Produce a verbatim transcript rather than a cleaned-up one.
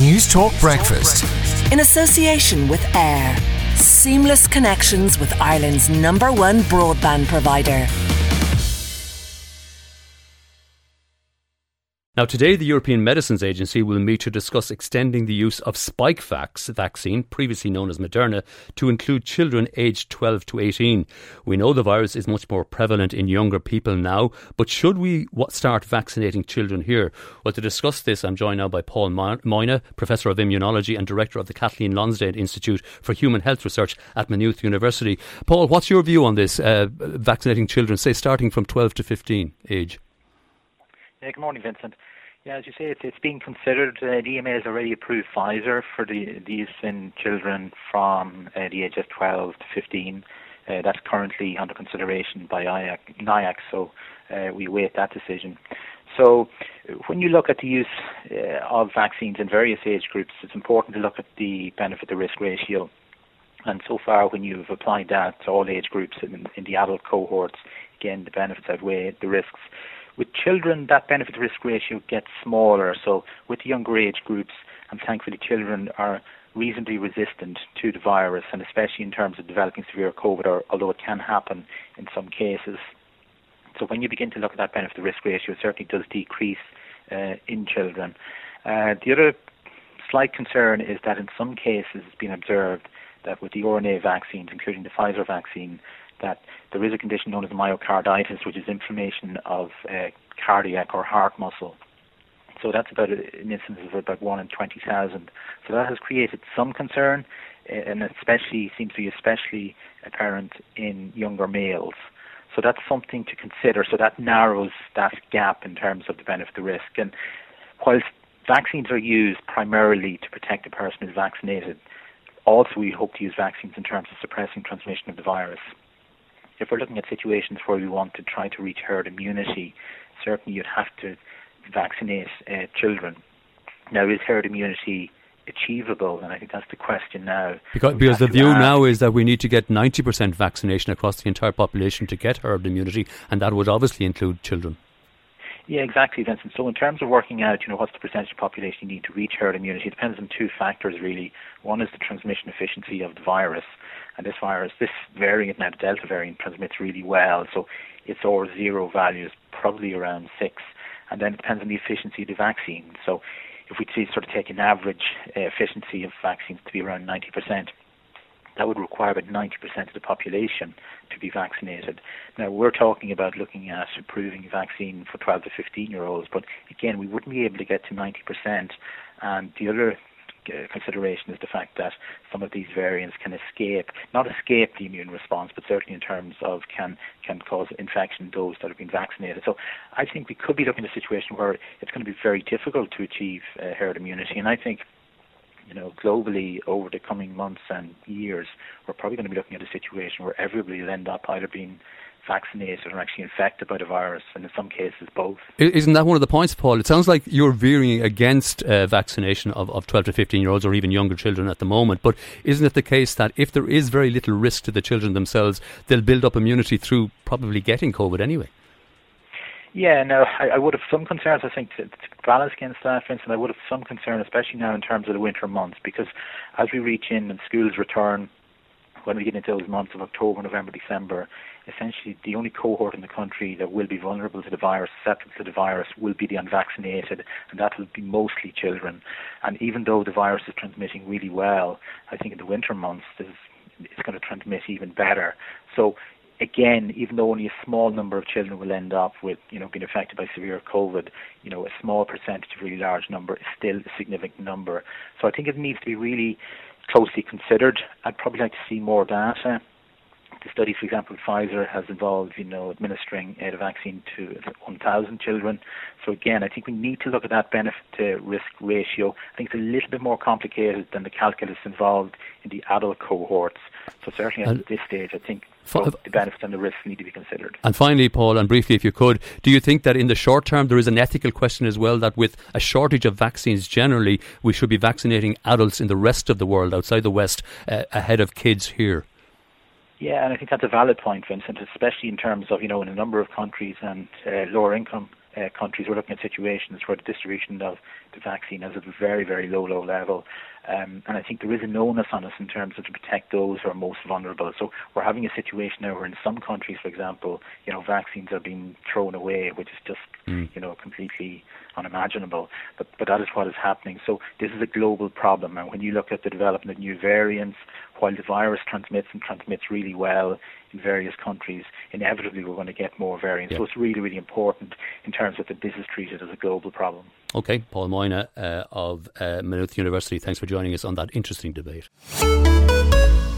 News Talk Breakfast. In association with AIR. Seamless connections with Ireland's number one broadband provider. Now, today the European Medicines Agency will meet to discuss extending the use of Spikevax vaccine, previously known as Moderna, to include children aged twelve to eighteen. We know the virus is much more prevalent in younger people now, but should we start vaccinating children here? Well, to discuss this, I'm joined now by Paul Moyna, Professor of Immunology and Director of the Kathleen Lonsdale Institute for Human Health Research at Maynooth University. Paul, what's your view on this, uh, vaccinating children, say, starting from twelve to fifteen age? Yeah, good morning, Vincent. Yeah, as you say, it's, it's being considered. Uh, the E M A has already approved Pfizer for the, the use in children from uh, the age of twelve to fifteen. Uh, that's currently under consideration by I A C, NIAC, so uh, we await that decision. So when you look at the use uh, of vaccines in various age groups, it's important to look at the benefit-to-risk ratio. And so far, when you've applied that to all age groups in, in the adult cohorts, again, the benefits outweigh the risks. With children, that benefit-to-risk ratio gets smaller. So with the younger age groups, and thankfully children are reasonably resistant to the virus, and especially in terms of developing severe COVID, or, although it can happen in some cases. So when you begin to look at that benefit-to-risk ratio, it certainly does decrease uh, in children. Uh, the other slight concern is that in some cases it's been observed that with the R N A vaccines, including the Pfizer vaccine, that there is a condition known as myocarditis, which is inflammation of uh, cardiac or heart muscle. So that's about a, an incidence of about one in twenty thousand. So that has created some concern, and especially seems to be especially apparent in younger males. So that's something to consider. So that narrows that gap in terms of the benefit to risk. And whilst vaccines are used primarily to protect the person who's vaccinated, also we hope to use vaccines in terms of suppressing transmission of the virus. If we're looking at situations where we want to try to reach herd immunity, certainly you'd have to vaccinate uh, children. Now, is herd immunity achievable? And I think that's the question now. Because, because the view ask. now is that we need to get ninety percent vaccination across the entire population to get herd immunity, and that would obviously include children. Yeah, exactly, Vincent. So in terms of working out, you know, what's the percentage of population you need to reach herd immunity, it depends on two factors, really. One is the transmission efficiency of the virus. And this virus, this variant, now the Delta variant, transmits really well. So its R zero value is probably around six. And then it depends on the efficiency of the vaccine. So if we sort of take an average uh, efficiency of vaccines to be around ninety percent, that would require about ninety percent of the population to be vaccinated. Now, we're talking about looking at approving a vaccine for twelve to fifteen-year-olds, but again, we wouldn't be able to get to ninety percent. And the other uh, consideration is the fact that some of these variants can escape, not escape the immune response, but certainly in terms of can can cause infection in those that have been vaccinated. So I think we could be looking at a situation where it's going to be very difficult to achieve uh, herd immunity. And I think, you know, globally over the coming months and years, we're probably going to be looking at a situation where everybody will end up either being vaccinated or actually infected by the virus, and in some cases both. Isn't that one of the points, Paul? It sounds like you're veering against uh, vaccination of, of twelve to fifteen year olds or even younger children at the moment, but isn't it the case that if there is very little risk to the children themselves, they'll build up immunity through probably getting COVID anyway? Yeah, no, I, I would have some concerns, I think, to, to balance against that, for instance, I would have some concern, especially now in terms of the winter months, because as we reach in and schools return, when we get into those months of October, November, December, essentially the only cohort in the country that will be vulnerable to the virus, susceptible to the virus, will be the unvaccinated, and that will be mostly children. And even though the virus is transmitting really well, I think in the winter months it's going to transmit even better. So again, even though only a small number of children will end up with, you know, being affected by severe COVID, you know, a small percentage of a really large number is still a significant number. So I think it needs to be really closely considered. I'd probably like to see more data. The study, for example, Pfizer has involved, you know, administering uh, the vaccine to one thousand children. So again, I think we need to look at that benefit-to-risk ratio. I think it's a little bit more complicated than the calculus involved in the adult cohorts. So certainly at this stage, I think both the benefits and the risks need to be considered. And finally, Paul, and briefly if you could, do you think that in the short term there is an ethical question as well, that with a shortage of vaccines generally, we should be vaccinating adults in the rest of the world, outside the West, uh, ahead of kids here? Yeah, and I think that's a valid point, Vincent, especially in terms of, you know, in a number of countries and uh, lower income uh, countries, we're looking at situations where the distribution of the vaccine is at a very, very low, low level. Um, and I think there is an onus on us in terms of to protect those who are most vulnerable. So we're having a situation now where in some countries, for example, you know, vaccines are being thrown away, which is just, mm. you know, completely unimaginable. But but that is what is happening. So this is a global problem. And when you look at the development of new variants, while the virus transmits and transmits really well in various countries, inevitably we're going to get more variants. Yeah. So it's really, really important in terms of that this is treated as a global problem. Okay, Paul Moyna uh, of uh, Maynooth University, thanks for joining us on that interesting debate.